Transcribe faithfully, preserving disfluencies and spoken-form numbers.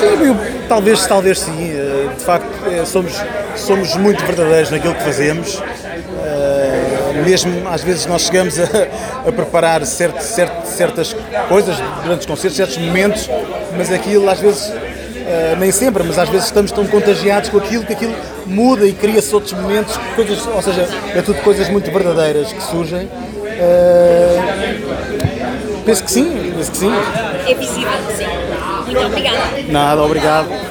Sim, eu, talvez, talvez sim. De facto, somos, somos muito verdadeiros naquilo que fazemos. Mesmo às vezes nós chegamos a, a preparar certo, certo, certas coisas durante os concertos, certos momentos, mas aquilo às vezes, uh, nem sempre, mas às vezes estamos tão contagiados com aquilo que aquilo muda e cria-se outros momentos, coisas, ou seja, é tudo coisas muito verdadeiras que surgem. Uh, penso que sim, penso que sim. É visível, sim. Muito obrigada. Nada, obrigado.